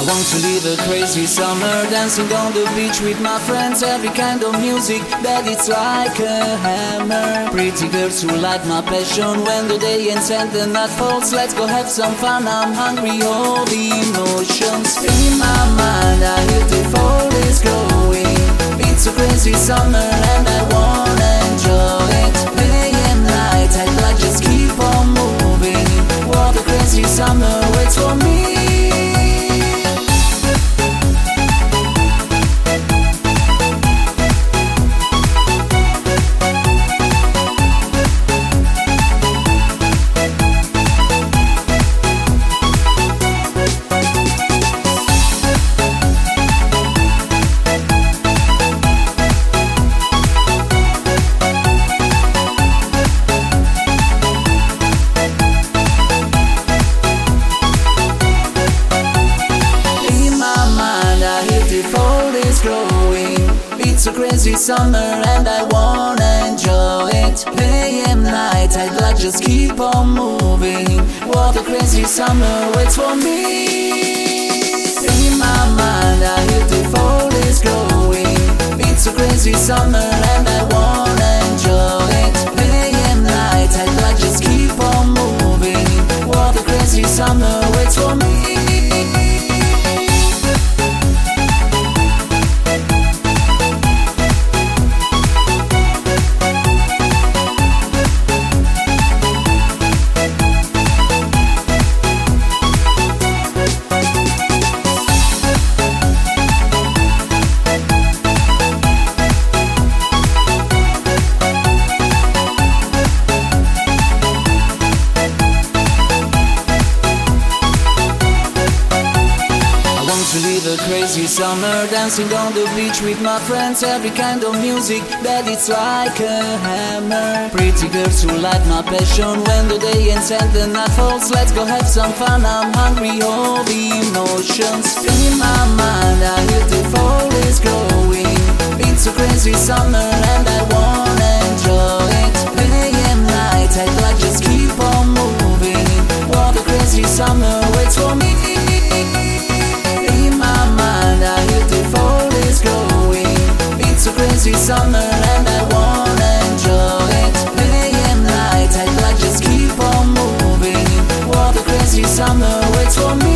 Want to live a crazy summer, dancing on the beach with my friends. Every kind of music that it's like a hammer. Pretty girls who like my passion. When the day ends and the night falls, let's go have some fun. I'm hungry, all the emotions in my mind. I hear the fall is growing. It's a crazy summer and I wanna enjoy it. Day and night, I'd like just keep on moving. What a crazy summer waits for me. It's a crazy summer and I wanna enjoy it. Day and night, I'd like just keep on moving. What a crazy summer waits for me. In my mind, I hear the fall is growing. It's a crazy summer and I wanna enjoy it. Day and night, I'd like just keep on moving. What a crazy summer waits for me. To live a crazy summer, dancing on the beach with my friends. Every kind of music that it's like a hammer. Pretty girls who like my passion. When the day ends and the night falls, let's go have some fun. I'm hungry, all the emotions in my mind. I hear the fall is growing. It's a crazy summer and I wanna enjoy it. Day and night, I'd like just keep on moving. What a crazy summer waits for me. Crazy summer and I wanna enjoy it. Day and night, I'd like just keep on moving. What a crazy summer waits for me.